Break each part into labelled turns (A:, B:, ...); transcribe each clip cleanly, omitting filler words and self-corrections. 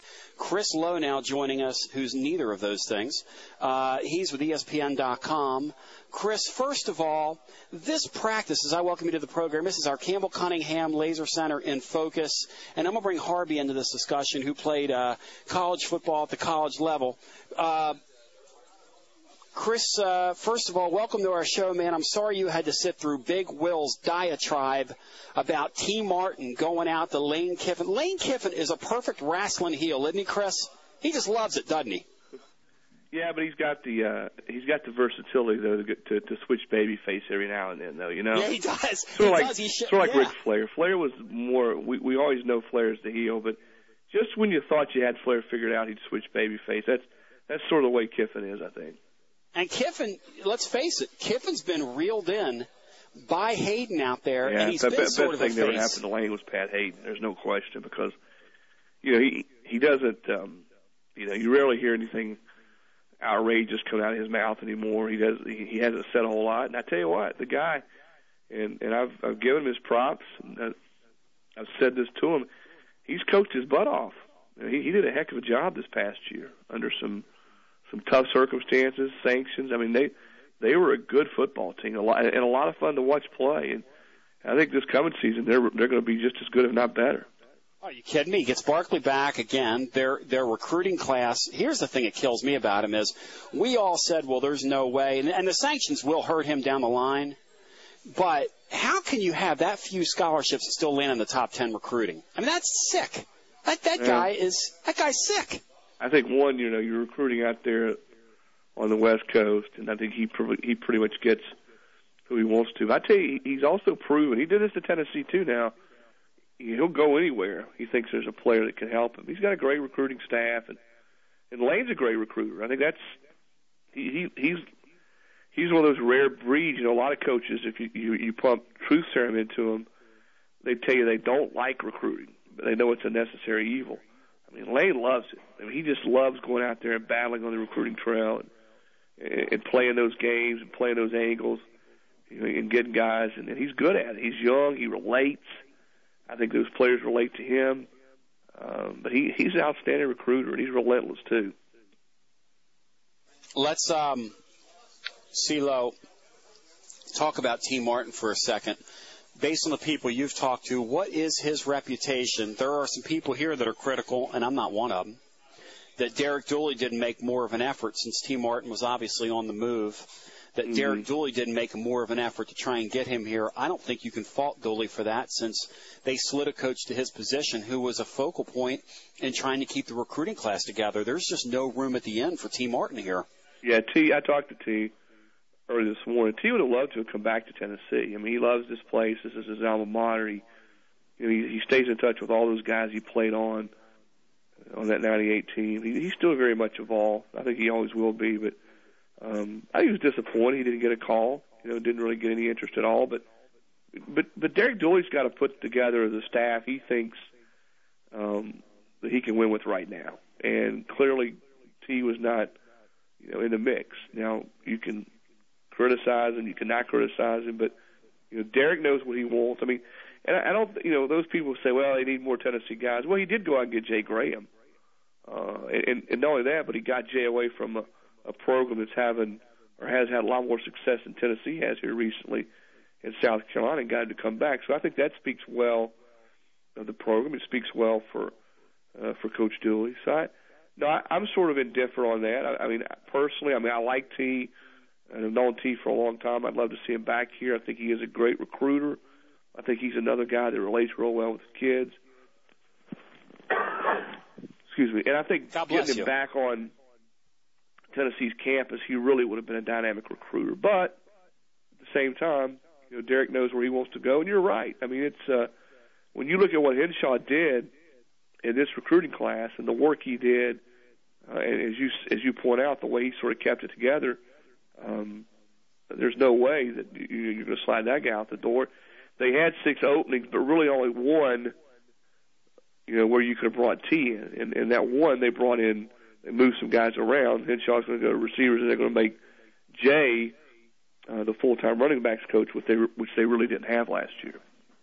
A: Chris Lowe now joining us, who's neither of those things. He's with ESPN.com. Chris, first of all, this practice, as I welcome you to the program, this is our Campbell Cunningham Laser Center in focus. And I'm going to bring Harvey into this discussion, who played college football at the college level. Chris, first of all, welcome to our show, man. I'm sorry you had to sit through Big Will's diatribe about T. Martin going out to Lane Kiffin. Lane Kiffin is a perfect wrestling heel, isn't he, Chris? He just loves it, doesn't he?
B: Yeah, but he's got the versatility though to switch babyface every now and then, though. You know.
A: Yeah, he does.
B: Sort of like Ric Flair. Flair was more. We always know Flair is the heel, but just when you thought you had Flair figured out, he'd switch babyface. That's sort of the way Kiffin is, I think.
A: And Kiffin, let's face it, Kiffin's been reeled in by Hayden out there, and he's been sort of a face.
B: The best thing that ever happened to Lane was Pat Hayden. There's no question, because he doesn't. You rarely hear anything outrageous come out of his mouth anymore. He hasn't said a whole lot. And I tell you what, the guy, and I've given him his props. And I've said this to him. He's coached his butt off. He did a heck of a job this past year under some tough circumstances, sanctions. I mean, they were a good football team, and a lot of fun to watch play. And I think this coming season they're going to be just as good, if not better.
A: Are you kidding me? He gets Barkley back again. Their recruiting class. Here's the thing that kills me about him is we all said, well, there's no way, and the sanctions will hurt him down the line. But how can you have that few scholarships and still land in the top 10 recruiting? I mean, that's sick. That guy's sick.
B: I think you're recruiting out there on the West Coast, and I think he pretty much gets who he wants to. I tell you, he's also proven he did this to Tennessee too. Now he'll go anywhere. He thinks there's a player that can help him. He's got a great recruiting staff, and Lane's a great recruiter. I think he's one of those rare breeds. A lot of coaches, if you pump truth serum into them, they tell you they don't like recruiting, but they know it's a necessary evil. I mean, Lane loves it. I mean, he just loves going out there and battling on the recruiting trail and playing those games and playing those angles, and getting guys. And he's good at it. He's young. He relates. I think those players relate to him. But he's an outstanding recruiter, and he's relentless too.
A: Let's, CeeLo, talk about T. Martin for a second. Based on the people you've talked to, what is his reputation? There are some people here that are critical, and I'm not one of them, that Derek Dooley didn't make more of an effort since T. Martin was obviously on the move, that Derek Dooley didn't make more of an effort to try and get him here. I don't think you can fault Dooley for that, since they slid a coach to his position who was a focal point in trying to keep the recruiting class together. There's just no room at the end for T. Martin here.
B: Yeah, I talked to T earlier this morning. T would have loved to have come back to Tennessee. I mean, he loves this place. This is his alma mater. He stays in touch with all those guys he played on that 98 team. He's still very much involved. I think he always will be. But I think he was disappointed he didn't get a call. Didn't really get any interest at all. But Derek Dooley's got to put together the staff he thinks that he can win with right now. And clearly, T was not in the mix. Now you can criticize him, you cannot criticize him, but Derek knows what he wants. I mean, and I don't, those people say, well, they need more Tennessee guys. Well, he did go out and get Jay Graham, and not only that, but he got Jay away from a program that's having or has had a lot more success than Tennessee has here recently in South Carolina, and got him to come back. So I think that speaks well of the program. It speaks well for Coach Dooley. So I'm sort of indifferent on that. I mean, personally, I like T. And I've known T for a long time. I'd love to see him back here. I think he is a great recruiter. I think he's another guy that relates real well with the kids. Excuse me. And I think getting him back on Tennessee's campus, he really would have been a dynamic recruiter. But at the same time, Derek knows where he wants to go. And you're right. I mean, it's when you look at what Henshaw did in this recruiting class and the work he did, and as you point out, the way he sort of kept it together, there's no way that you're going to slide that guy out the door. They had 6 openings, but really only one, where you could have brought T in. And that one they brought in, they moved some guys around. Henshaw's going to go to receivers, and they're going to make Jay the full-time running backs coach, which they really didn't have last year.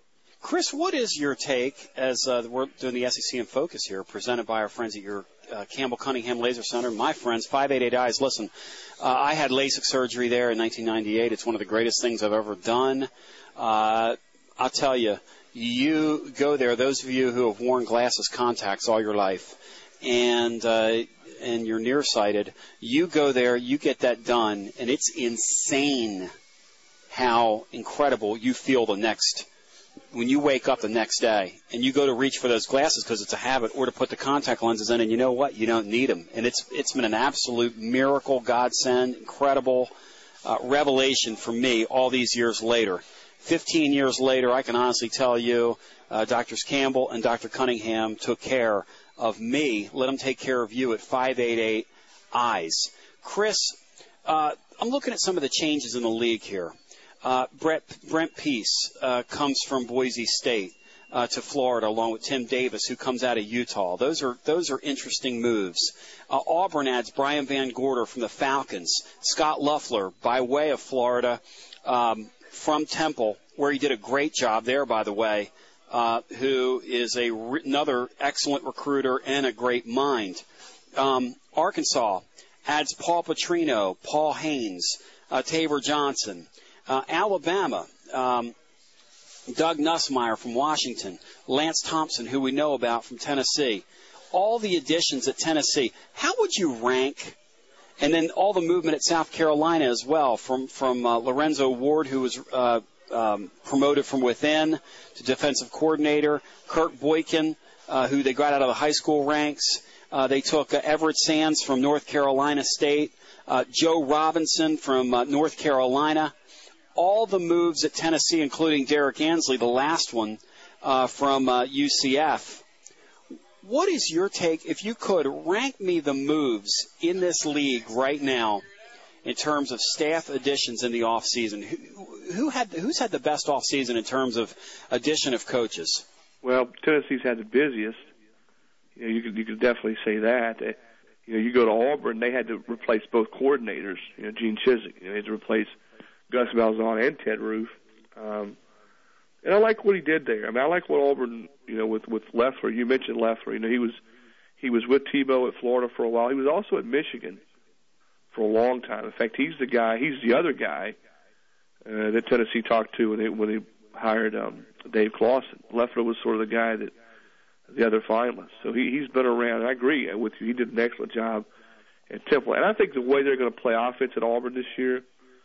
A: Chris, what is your take as we're doing the SEC in Focus here, presented by our friends at your Campbell Cunningham Laser Center? My friends, 588 Eyes. Listen, I had LASIK surgery there in 1998. It's one of the greatest things I've ever done. I'll tell you, you go there, those of you who have worn glasses, contacts all your life, and you're nearsighted, you go there, you get that done, and it's insane how incredible you feel when you wake up the next day and you go to reach for those glasses because it's a habit, or to put the contact lenses in, and you know what? You don't need them. And it's been an absolute miracle, godsend, incredible revelation for me all these years later. 15 years later, I can honestly tell you, Drs. Campbell and Dr. Cunningham took care of me. Let them take care of you at 588 Eyes. Chris, I'm looking at some of the changes in the league here. Brent Peace comes from Boise State to Florida, along with Tim Davis, who comes out of Utah. Those are interesting moves. Auburn adds Brian Van Gorder from the Falcons. Scott Loeffler, by way of Florida, from Temple, where he did a great job there, by the way, who is another excellent recruiter and a great mind. Arkansas adds Paul Petrino, Paul Haynes, Tabor Johnson. Alabama, Doug Nussmeier from Washington, Lance Thompson, who we know about from Tennessee. All the additions at Tennessee. How would you rank? And then all the movement at South Carolina as well, from Lorenzo Ward, who was promoted from within to defensive coordinator, Kirk Boykin, who they got out of the high school ranks. They took Everett Sands from North Carolina State, Joe Robinson from North Carolina. All the moves at Tennessee, including Derek Ansley, the last one from UCF. What is your take, if you could, rank me the moves in this league right now in terms of staff additions in the offseason? Who's had the best offseason in terms of addition of coaches?
B: Well, Tennessee's had the busiest. You could definitely say that. You go to Auburn, they had to replace both coordinators. Gene Chizik, they had to replace Gus Malzahn and Ted Roof. And I like what he did there. I mean, I like what Auburn, with Loeffler. You mentioned Loeffler. He was with Tebow at Florida for a while. He was also at Michigan for a long time. In fact, he's the other guy that Tennessee talked to when they hired Dave Clawson. Loeffler was sort of the guy that the other finalist. So he's been around. And I agree with you. He did an excellent job at Temple. And I think the way they're going to play offense at Auburn this year,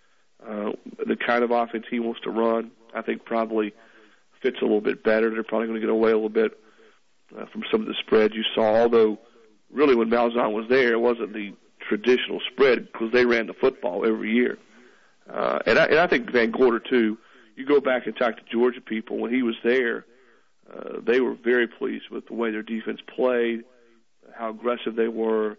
B: the kind of offense he wants to run, I think probably fits a little bit better. They're probably going to get away a little bit from some of the spreads you saw, although really when Malzahn was there, it wasn't the traditional spread because they ran the football every year. And I think Van Gorder, too, you go back and talk to Georgia people, when he was there, they were very pleased with the way their defense played, how aggressive they were,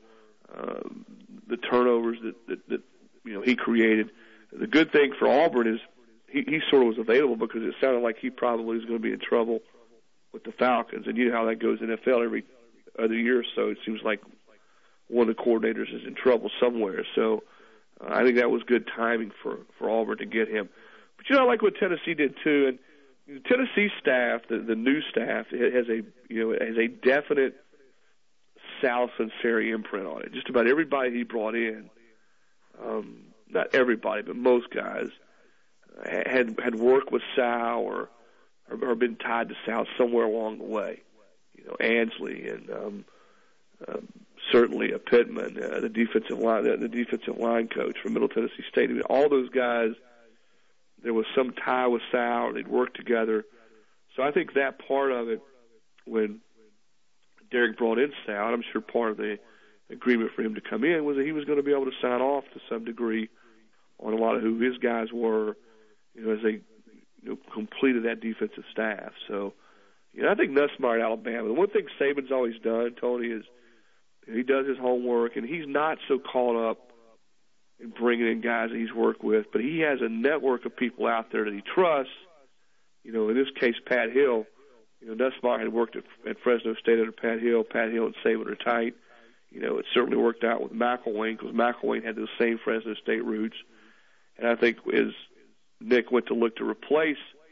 B: the turnovers that he created. The good thing for Auburn is he sort of was available because it sounded like he probably was going to be in trouble with the Falcons. And you know how that goes in the NFL every other year or so. It seems like one of the coordinators is in trouble somewhere. So I think that was good timing for Auburn to get him. But I like what Tennessee did too. And the Tennessee staff, the new staff, has a definite Sal Sunseri imprint on it. Just about everybody he brought in, not everybody, but most guys, had worked with Sal or been tied to Sal somewhere along the way. Ansley and certainly a Pittman, the defensive line coach from Middle Tennessee State. I mean, all those guys, there was some tie with Sal. They'd worked together. So I think that part of it, when Derek brought in Sal, and I'm sure part of the agreement for him to come in was that he was going to be able to sign off to some degree on a lot of who his guys were, as they completed that defensive staff. So, I think Nussmeier at Alabama, the one thing Saban's always done, Tony, is he does his homework, and he's not so caught up in bringing in guys that he's worked with, but he has a network of people out there that he trusts. In this case, Pat Hill. Nussmeier had worked at Fresno State under Pat Hill. Pat Hill and Saban are tight. It certainly worked out with McElwain because McElwain had those same Fresno State roots. And I think as Nick went to look to replace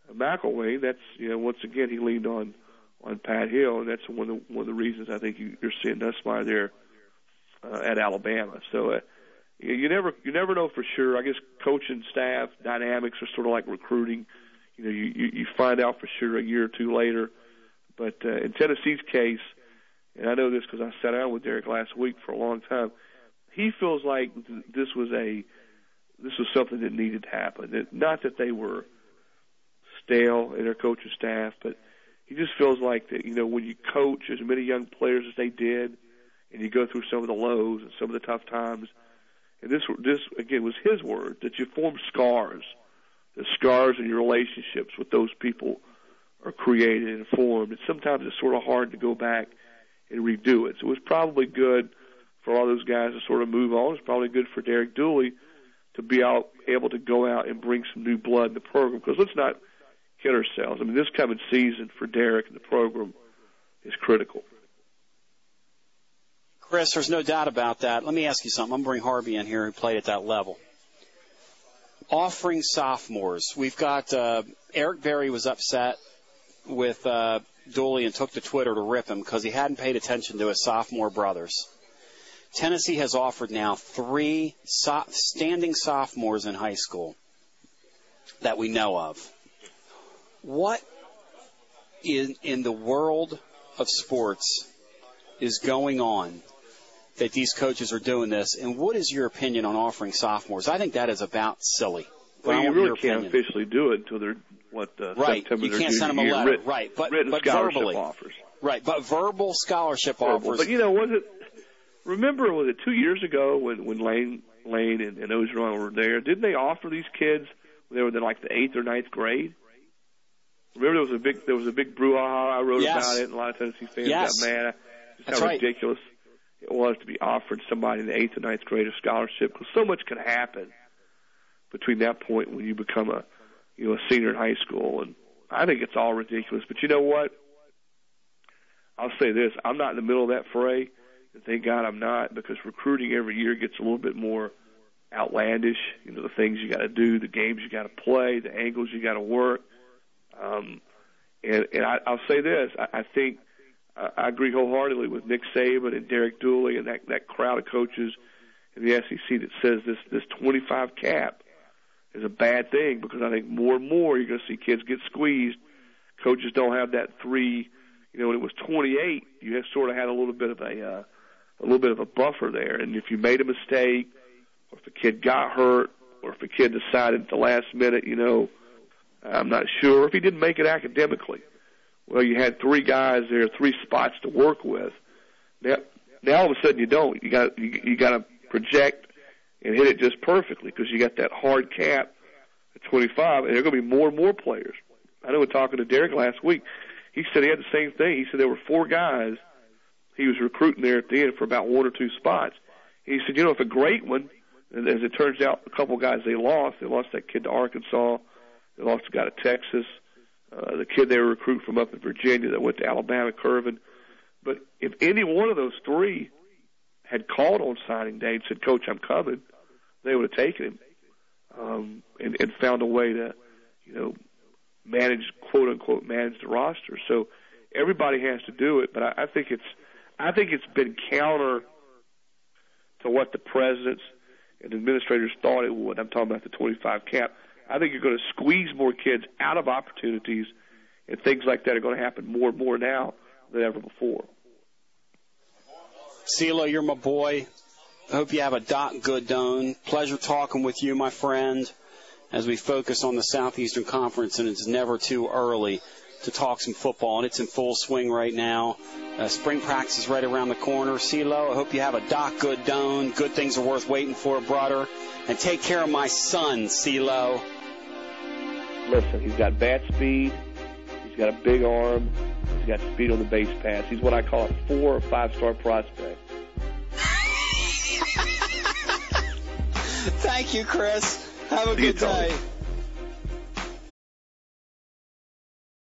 B: McElwain, that's, once again, he leaned on Pat Hill, and that's one of the reasons I think you're seeing Nussmeier there at Alabama. So you never know for sure. I guess coaching staff dynamics are sort of like recruiting. You find out for sure a year or two later. But in Tennessee's case, and I know this because I sat down with Derek last week for a long time, he feels like this was something that needed to happen. Not that they were stale in their coaching staff, but he just feels like that, when you coach as many young players as they did, and you go through some of the lows and some of the tough times, and this again was his word, that you form scars. The scars in your relationships with those people are created and formed, and sometimes it's sort of hard to go back and redo it. So it was probably good for all those guys to sort of move on. It's probably good for Derek Dooley to be able to go out and bring some new blood in the program, because let's not kid ourselves. I mean, this coming season for Derek and the program is critical.
A: Chris, there's no doubt about that. Let me ask you something. I'm going to bring Harvey in here who played at that level. Offering sophomores. We've got Eric Berry was upset with Dooley and took to Twitter to rip him because he hadn't paid attention to his sophomore brothers. Tennessee has offered now 3 standing sophomores in high school that we know of. What in the world of sports is going on that these coaches are doing this, and what is your opinion on offering sophomores? I think that is about silly.
B: Well, you really can't officially do it until they're,
A: right.
B: September.
A: You can't send them a letter. Right, but
B: scholarship
A: verbally.
B: Offers.
A: Right, but verbal scholarship offers.
B: But, remember, was it 2 years ago when Lane and Ogeron were there? Didn't they offer these kids when they were in like the 8th or 9th grade? Remember there was a big brouhaha. I wrote about it, and a lot of Tennessee fans got mad. Just how ridiculous it was to be offered somebody in the 8th or 9th grade a scholarship, because so much can happen between that point when you become a senior in high school. And I think it's all ridiculous. But you know what? I'll say this. I'm not in the middle of that fray. And thank God I'm not, because recruiting every year gets a little bit more outlandish. The things you got to do, the games you got to play, the angles you got to work. And I'll say this. I think I agree wholeheartedly with Nick Saban and Derek Dooley and that crowd of coaches in the SEC that says this 25 cap is a bad thing, because I think more and more you're going to see kids get squeezed. Coaches don't have that 3. When it was 28, you have sort of had a little bit of a buffer there. And if you made a mistake, or if a kid got hurt, or if a kid decided at the last minute, I'm not sure, if he didn't make it academically, well, you had 3 guys there, 3 spots to work with. Now all of a sudden you don't. You got to project and hit it just perfectly, because you got that hard cap at 25, and there are going to be more and more players. I know, in talking to Derek last week, he said he had the same thing. He said there were 4 guys he was recruiting there at the end for about 1 or 2 spots. He said, if a great one, and as it turns out, a couple of guys they lost that kid to Arkansas, they lost a guy to Texas, the kid they were recruiting from up in Virginia that went to Alabama, Curvin. But if any one of those 3 had called on signing day and said, "Coach, I'm coming," they would have taken him and found a way to, manage, quote unquote, manage the roster. So everybody has to do it, but I think it's been counter to what the presidents and administrators thought it would. I'm talking about the 25 cap. I think you're going to squeeze more kids out of opportunities, and things like that are going to happen more and more now than ever before.
A: CeeLo, you're my boy. I hope you have a good dome. Pleasure talking with you, my friend, as we focus on the Southeastern Conference, and it's never too early to talk some football, and it's in full swing right now. Spring practice is right around the corner. CeeLo, I hope you have a good dome. Good things are worth waiting for, brother. And take care of my son, CeeLo.
B: Listen, he's got bat speed. He's got a big arm. He's got speed on the base pass. He's what I call a 4 or 5-star prospect.
A: Thank you, Chris. Have a good day.